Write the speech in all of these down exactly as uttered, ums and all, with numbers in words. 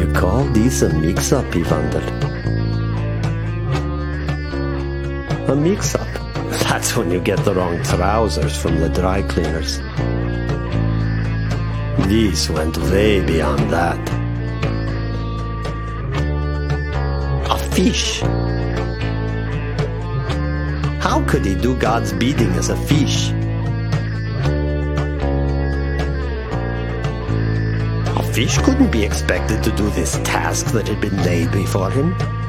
you call this a mix-up, he wondered. A mix-up? That's when you get the wrong trousers from the dry cleaners. This went way beyond that. A fish? How could he do God's bidding as a fish? A fish couldn't be expected to do this task that had been laid before him.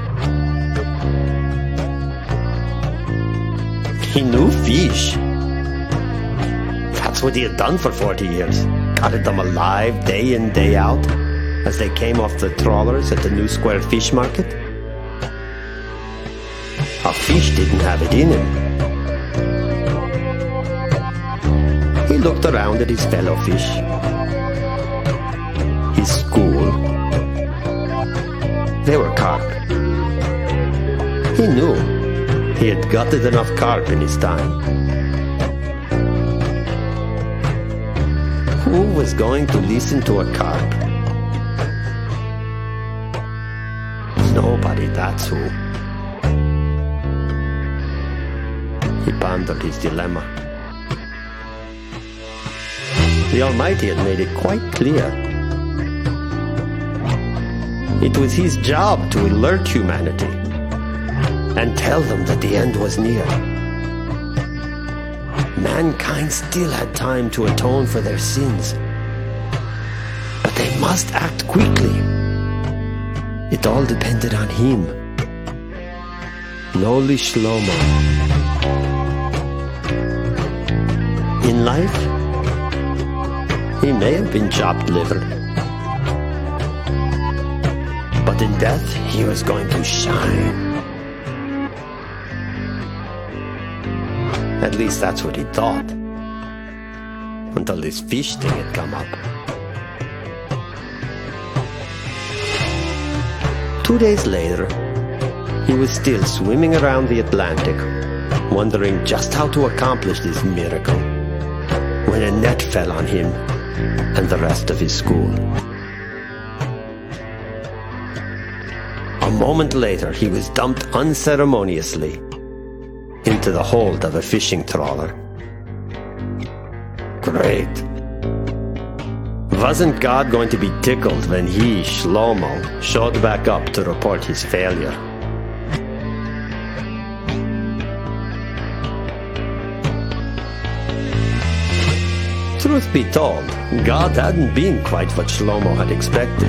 He knew fish. That's what he had done for forty years. Guarded them alive day in, day out, as they came off the trawlers at the New Square Fish Market. A fish didn't have it in him. He looked around at his fellow fish, his school. They were carp. He knew he had gutted enough carp in his time. Who was going to listen to a carp? Nobody, that's who. He pondered his dilemma. The Almighty had made it quite clear. It was his job to alert humanity and tell them that the end was near. Mankind still had time to atone for their sins, but they must act quickly. It all depended on him. Lowly Shlomo. In life, he may have been chopped liver, but in death, he was going to shine. At least that's what he thought, until this fish thing had come up. Two days later, he was still swimming around the Atlantic, wondering just how to accomplish this miracle, when a net fell on him and the rest of his school. A moment later, he was dumped unceremoniously into the hold of a fishing trawler. Great. Wasn't God going to be tickled when he, Shlomo, showed back up to report his failure? Truth be told, God hadn't been quite what Shlomo had expected.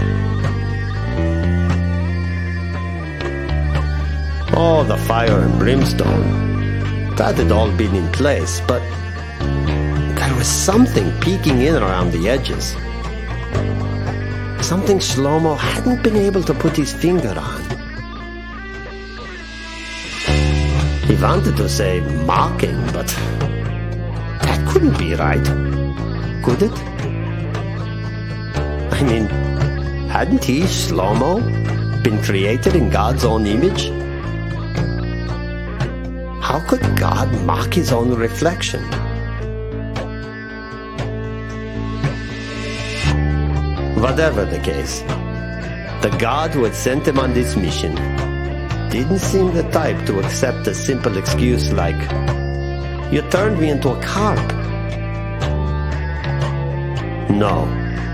Oh, the fire and brimstone. That had all been in place, but there was something peeking in around the edges. Something Shlomo hadn't been able to put his finger on. He wanted to say mocking, but that couldn't be right, could it? I mean, hadn't he, Shlomo, been created in God's own image? How could God mock his own reflection? Whatever the case, the God who had sent him on this mission didn't seem the type to accept a simple excuse like, "You turned me into a carp." No.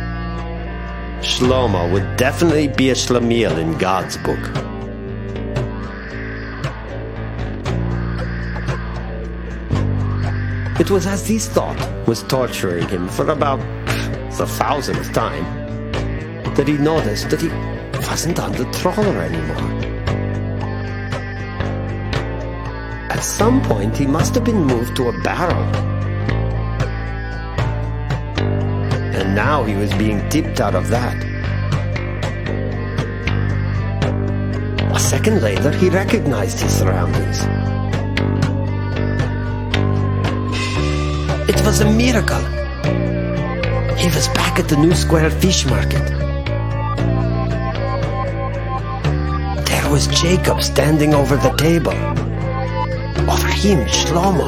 Shlomo would definitely be a Shlemiel in God's book. It was as this thought was torturing him for about the thousandth time that he noticed that he wasn't on the trawler anymore. At some point, he must have been moved to a barrel. And now he was being tipped out of that. A second later, he recognized his surroundings. It was a miracle. He was back at the New Square Fish Market. There was Jacob standing over the table. Over him, Shlomo.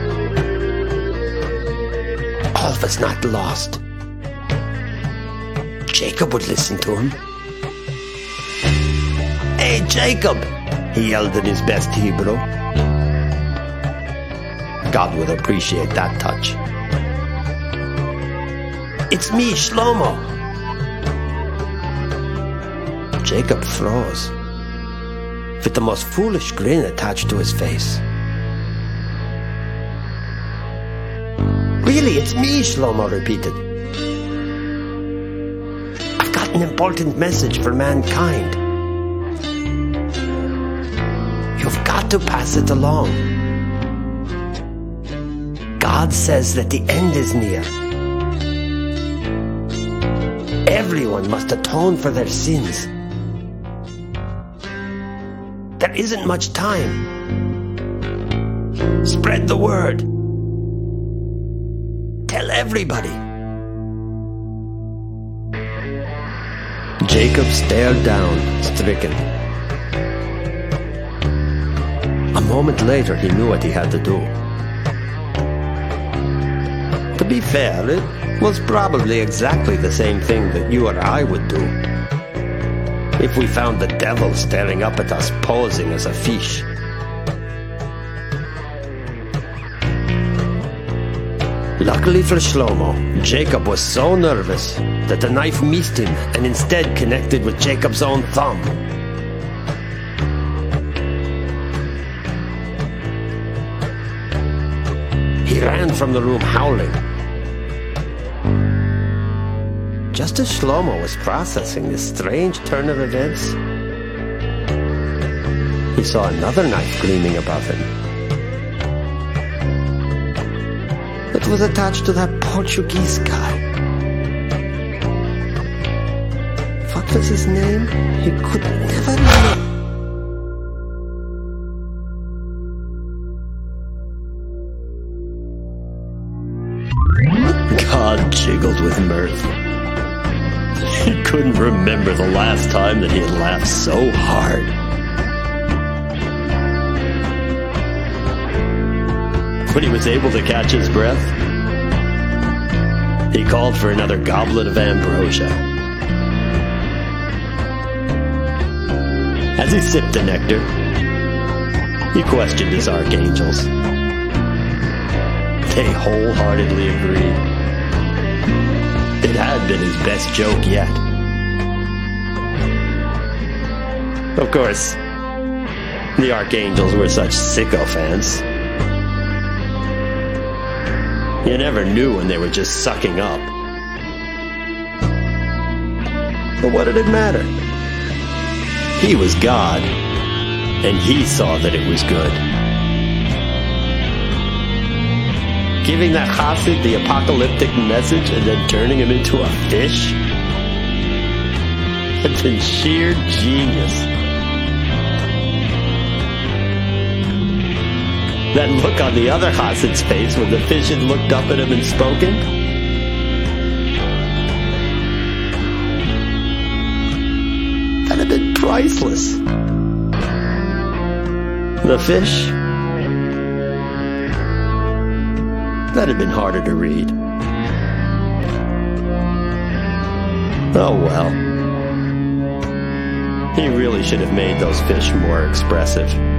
All was not lost. Jacob would listen to him. Hey, Jacob, he yelled in his best Hebrew. God would appreciate that touch. It's me, Shlomo. Jacob froze, with the most foolish grin attached to his face. Really, it's me, Shlomo repeated. I've got an important message for mankind. You've got to pass it along. God says that the end is near. Everyone must atone for their sins. There isn't much time. Spread the word. Tell everybody. Jacob stared down, stricken. A moment later, he knew what he had to do. To be fair, it was probably exactly the same thing that you or I would do if we found the devil staring up at us posing as a fish. Luckily for Shlomo, Jacob was so nervous that the knife missed him and instead connected with Jacob's own thumb. He ran from the room howling. Just as Shlomo was processing this strange turn of events, he saw another knife gleaming above him. It was attached to that Portuguese guy. What was his name? He could never remember. God jiggled with mirth. He couldn't remember the last time that he had laughed so hard. When he was able to catch his breath, he called for another goblet of ambrosia. As he sipped the nectar, he questioned his archangels. They wholeheartedly agreed. It had been his best joke yet. Of course, the archangels were such sycophants. You never knew when they were just sucking up. But what did it matter? He was God, and he saw that it was good. Giving that Chassid the apocalyptic message and then turning him into a fish? It's been sheer genius. That look on the other Chassid's face when the fish had looked up at him and spoken? That had been priceless. The fish? That had been harder to read. Oh well. He really should have made those fish more expressive.